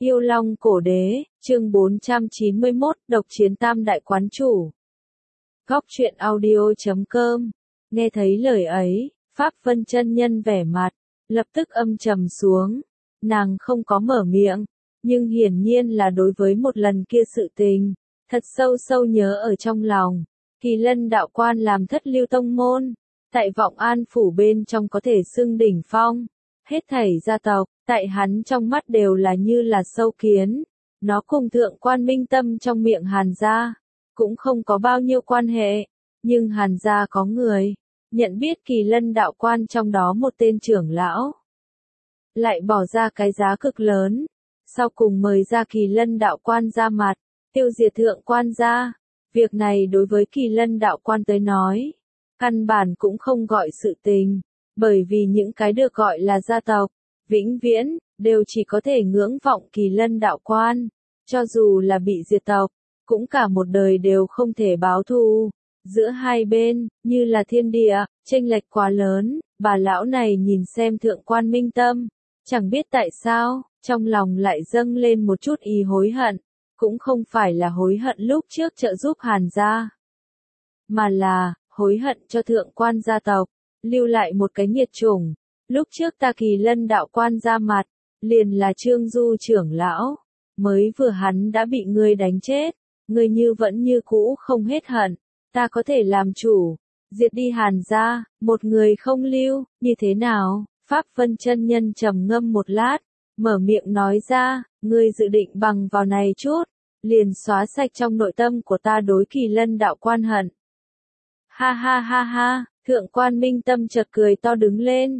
Yêu Long Cổ Đế, chương 491, độc chiến tam đại quán chủ. Góc truyện audio.com. Nghe thấy lời ấy, Pháp Vân chân nhân vẻ mặt lập tức âm trầm xuống. Nàng không có mở miệng, nhưng hiển nhiên là đối với một lần kia sự tình, thật sâu sâu nhớ ở trong lòng. Kỳ Lân đạo quan làm thất lưu tông môn, tại Vọng An phủ bên trong có thể xưng đỉnh phong. Hết thảy gia tộc, tại hắn trong mắt đều là như là sâu kiến. Nó cùng thượng quan Minh Tâm trong miệng Hàn gia cũng không có bao nhiêu quan hệ, nhưng Hàn gia có người nhận biết Kỳ Lân đạo quan trong đó một tên trưởng lão, lại bỏ ra cái giá cực lớn, sau cùng mời ra Kỳ Lân đạo quan ra mặt, tiêu diệt thượng quan gia. Việc này đối với Kỳ Lân đạo quan tới nói, căn bản cũng không gọi sự tình, bởi vì những cái được gọi là gia tộc, vĩnh viễn, đều chỉ có thể ngưỡng vọng Kỳ Lân đạo quan, cho dù là bị diệt tộc, cũng cả một đời đều không thể báo thù. Giữa hai bên, như là thiên địa, chênh lệch quá lớn, bà lão này nhìn xem thượng quan Minh Tâm, chẳng biết tại sao, trong lòng lại dâng lên một chút ý hối hận, cũng không phải là hối hận lúc trước trợ giúp Hàn gia, mà là hối hận cho thượng quan gia tộc, lưu lại một cái nghiệt chủng. Lúc trước ta Kỳ Lân đạo quan ra mặt, liền là Trương Du trưởng lão, mới vừa hắn đã bị ngươi đánh chết, ngươi như vẫn như cũ không hết hận, ta có thể làm chủ, diệt đi Hàn gia, một người không lưu, như thế nào? Pháp Vân chân nhân trầm ngâm một lát, mở miệng nói ra, ngươi dự định bằng vào này chút, liền xóa sạch trong nội tâm của ta đối Kỳ Lân đạo quan hận. Ha ha ha ha, thượng quan Minh Tâm chợt cười to đứng lên.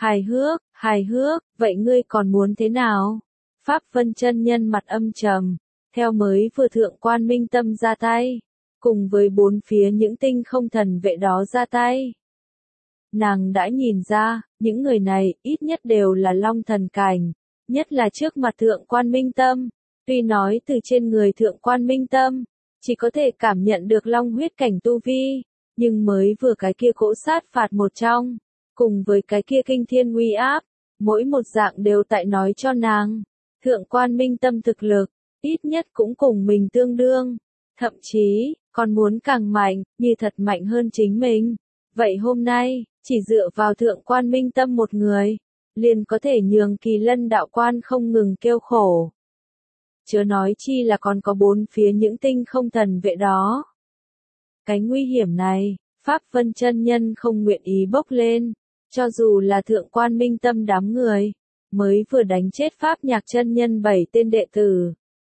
Hài hước, vậy ngươi còn muốn thế nào? Pháp Vân chân nhân mặt âm trầm, theo mới vừa thượng quan Minh Tâm ra tay, cùng với bốn phía những tinh không thần vệ đó ra tay. Nàng đã nhìn ra, những người này, ít nhất đều là long thần cảnh, nhất là trước mặt thượng quan Minh Tâm, tuy nói từ trên người thượng quan Minh Tâm, chỉ có thể cảm nhận được long huyết cảnh tu vi, nhưng mới vừa cái kia cỗ sát phạt một trong, cùng với cái kia kinh thiên uy áp, mỗi một dạng đều tại nói cho nàng, thượng quan Minh Tâm thực lực, ít nhất cũng cùng mình tương đương, thậm chí, còn muốn càng mạnh, như thật mạnh hơn chính mình. Vậy hôm nay, chỉ dựa vào thượng quan Minh Tâm một người, liền có thể nhường Kỳ Lân đạo quan không ngừng kêu khổ. Chớ nói chi là còn có bốn phía những tinh không thần vệ đó. Cái nguy hiểm này, Pháp Vân chân nhân không nguyện ý bốc lên, cho dù là thượng quan Minh Tâm đám người, mới vừa đánh chết Pháp Nhạc chân nhân 7 tên đệ tử.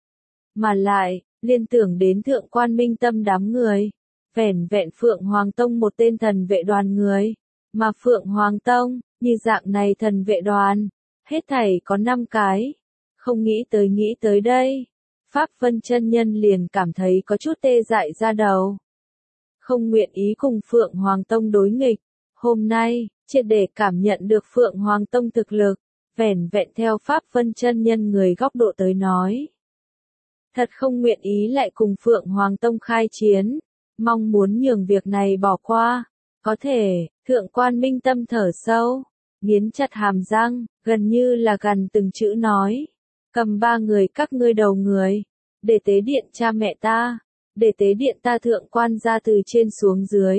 Mà lại, liên tưởng đến thượng quan Minh Tâm đám người, vẻn vẹn Phượng Hoàng Tông một tên thần vệ đoàn người, mà Phượng Hoàng Tông, như dạng này thần vệ đoàn, hết thảy có 5 cái, không nghĩ tới đây, Pháp Vân chân nhân liền cảm thấy có chút tê dại ra đầu. Không nguyện ý cùng Phượng Hoàng Tông đối nghịch, hôm nay, triệt để cảm nhận được Phượng Hoàng Tông thực lực, vẻn vẹn theo Pháp Vân chân nhân người góc độ tới nói. Thật không nguyện ý lại cùng Phượng Hoàng Tông khai chiến, mong muốn nhường việc này bỏ qua, có thể, thượng quan Minh Tâm thở sâu, nghiến chặt hàm răng, gần như là gần từng chữ nói, cầm 3 người các ngươi đầu người, để tế điện cha mẹ ta. Để tế điện ta thượng quan ra từ trên xuống dưới,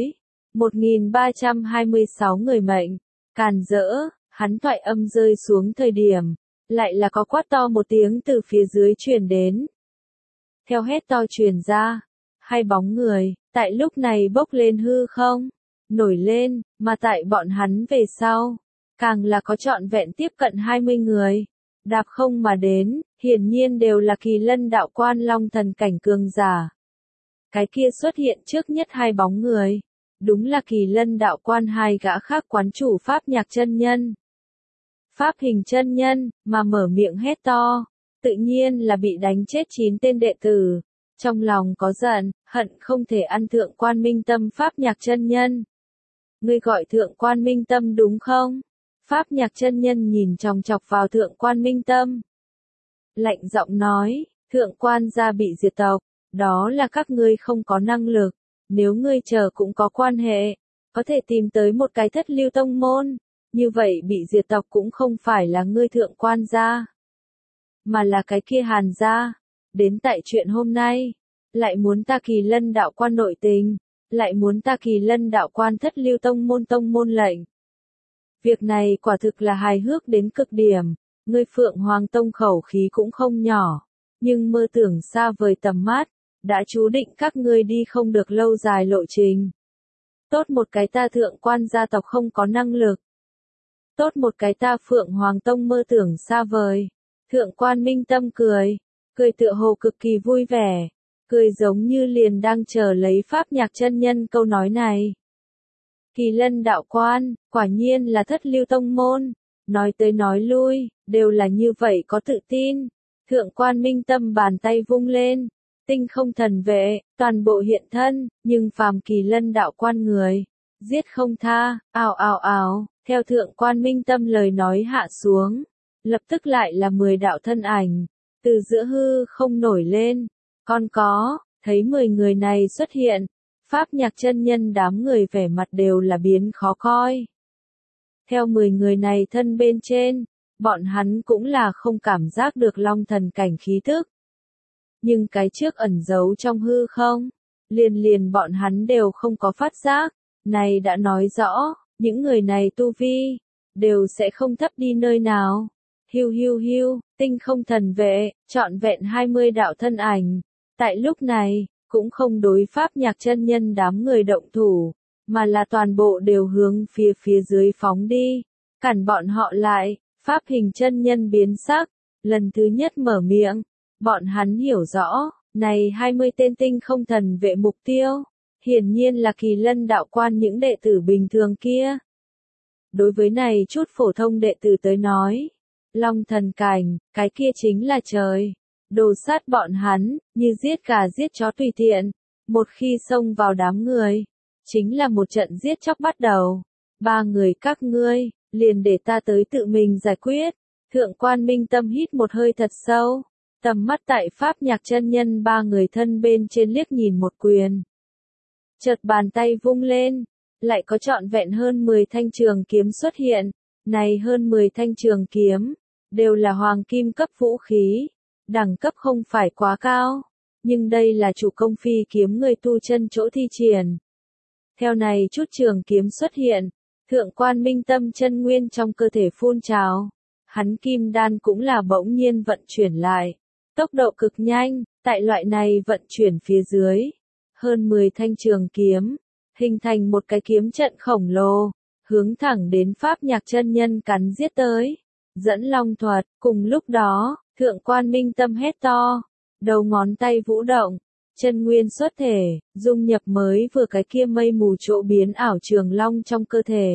1326 người mệnh, càn rỡ, hắn thoại âm rơi xuống thời điểm, lại là có quát to một tiếng từ phía dưới truyền đến. Theo hét to truyền ra, hai bóng người, tại lúc này bốc lên hư không, nổi lên, mà tại bọn hắn về sau, càng là có trọn vẹn tiếp cận 20 người, đạp không mà đến, hiển nhiên đều là Kỳ Lân đạo quan long thần cảnh cường giả. Cái kia xuất hiện trước nhất hai bóng người, đúng là Kỳ Lân đạo quan hai gã khác quán chủ Pháp Nhạc chân nhân. Pháp Hình chân nhân, mà mở miệng hét to, tự nhiên là bị đánh chết 9 tên đệ tử, trong lòng có giận, hận không thể ăn thượng quan Minh Tâm Pháp Nhạc chân nhân. Ngươi gọi thượng quan Minh Tâm đúng không? Pháp Nhạc chân nhân nhìn chòng chọc vào thượng quan Minh Tâm. Lạnh giọng nói, thượng quan gia bị diệt tộc. Đó là các ngươi không có năng lực, nếu ngươi chờ cũng có quan hệ, có thể tìm tới một cái thất lưu tông môn, như vậy bị diệt tộc cũng không phải là ngươi thượng quan gia. mà là cái kia Hàn gia. Đến tại chuyện hôm nay, lại muốn ta Kỳ Lân đạo quan nội tình, lại muốn ta Kỳ Lân đạo quan thất lưu tông môn lệnh. Việc này quả thực là hài hước đến cực điểm, ngươi Phượng Hoàng Tông khẩu khí cũng không nhỏ, nhưng mơ tưởng xa vời tầm mắt, đã chú định các ngươi đi không được lâu dài lộ trình. Tốt một cái ta Thượng quan gia tộc không có năng lực. Tốt một cái ta Phượng Hoàng Tông mơ tưởng xa vời. Thượng quan Minh Tâm cười, cười tựa hồ cực kỳ vui vẻ, cười giống như liền đang chờ lấy Pháp Nhạc chân nhân câu nói này. Kỳ Lân đạo quan, quả nhiên là thất lưu tông môn, nói tới nói lui, đều là như vậy có tự tin. Thượng quan Minh Tâm bàn tay vung lên, tinh không thần vệ, toàn bộ hiện thân, nhưng phàm Kỳ Lân đạo quan người, giết không tha, ào ào ào, theo Thượng quan Minh Tâm lời nói hạ xuống, lập tức lại là 10 đạo thân ảnh, từ giữa hư không nổi lên, còn có, thấy 10 người này xuất hiện, Pháp Nhạc chân nhân đám người vẻ mặt đều là biến khó coi. Theo 10 người này thân bên trên, bọn hắn cũng là không cảm giác được long thần cảnh khí thức. Nhưng cái trước ẩn giấu trong hư không, liền bọn hắn đều không có phát giác, này đã nói rõ, những người này tu vi, đều sẽ không thấp đi nơi nào. Hiu, tinh không thần vệ, trọn vẹn 20 đạo thân ảnh, tại lúc này, cũng không đối Pháp Nhạc chân nhân đám người động thủ, mà là toàn bộ đều hướng phía dưới phóng đi, cản bọn họ lại. Pháp Hình chân nhân biến sắc, lần thứ nhất mở miệng, bọn hắn hiểu rõ, này 20 tên tinh không thần vệ mục tiêu, hiển nhiên là Kỳ Lân đạo quan những đệ tử bình thường kia. Đối với này chút phổ thông đệ tử tới nói, long thần cảnh, cái kia chính là trời, đồ sát bọn hắn, như giết gà giết chó tùy tiện, một khi xông vào đám người, chính là một trận giết chóc bắt đầu. 3 người các ngươi, liền để ta tới tự mình giải quyết. Thượng quan Minh Tâm hít một hơi thật sâu, tầm mắt tại Pháp Nhạc chân nhân 3 người thân bên trên liếc nhìn một quyền. Chợt bàn tay vung lên, lại có trọn vẹn hơn 10 thanh trường kiếm xuất hiện, này hơn 10 thanh trường kiếm, đều là hoàng kim cấp vũ khí, đẳng cấp không phải quá cao, nhưng đây là chủ công phi kiếm người tu chân chỗ thi triển. Theo này chút trường kiếm xuất hiện, Thượng quan Minh Tâm chân nguyên trong cơ thể phun trào, hắn kim đan cũng là bỗng nhiên vận chuyển lại, tốc độ cực nhanh, tại loại này vận chuyển phía dưới, hơn 10 thanh trường kiếm, hình thành một cái kiếm trận khổng lồ, hướng thẳng đến Pháp Nhạc chân nhân cắn giết tới, dẫn long thuật. Cùng lúc đó, Thượng quan Minh Tâm hét to, đầu ngón tay vũ động, chân nguyên xuất thể, dung nhập mới vừa cái kia mây mù chỗ biến ảo trường long trong cơ thể.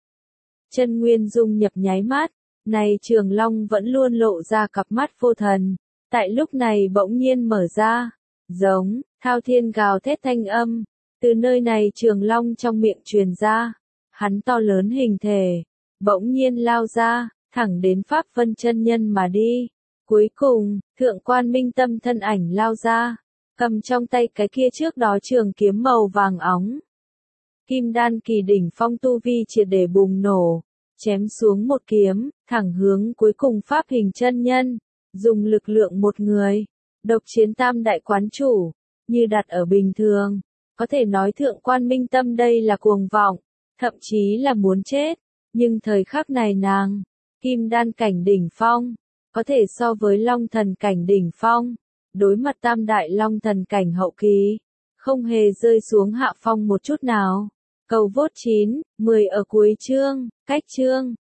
Chân nguyên dung nhập nháy mắt, này trường long vẫn luôn lộ ra cặp mắt vô thần, tại lúc này bỗng nhiên mở ra, giống, thao thiên gào thét thanh âm, từ nơi này trường long trong miệng truyền ra, hắn to lớn hình thể, bỗng nhiên lao ra, thẳng đến Pháp Vân chân nhân mà đi. Cuối cùng, Thượng quan Minh Tâm thân ảnh lao ra, cầm trong tay cái kia trước đó trường kiếm màu vàng óng. Kim đan kỳ đỉnh phong tu vi triệt để bùng nổ, chém xuống một kiếm, thẳng hướng cuối cùng Pháp Hình chân nhân, dùng lực lượng một người, độc chiến tam đại quán chủ, như đặt ở bình thường, có thể nói Thượng quan Minh Tâm đây là cuồng vọng, thậm chí là muốn chết, nhưng thời khắc này nàng, kim đan cảnh đỉnh phong, có thể so với long thần cảnh đỉnh phong, đối mặt tam đại long thần cảnh hậu kỳ, không hề rơi xuống hạ phong một chút nào. Cầu vote 9, 10 ở cuối chương, cách chương.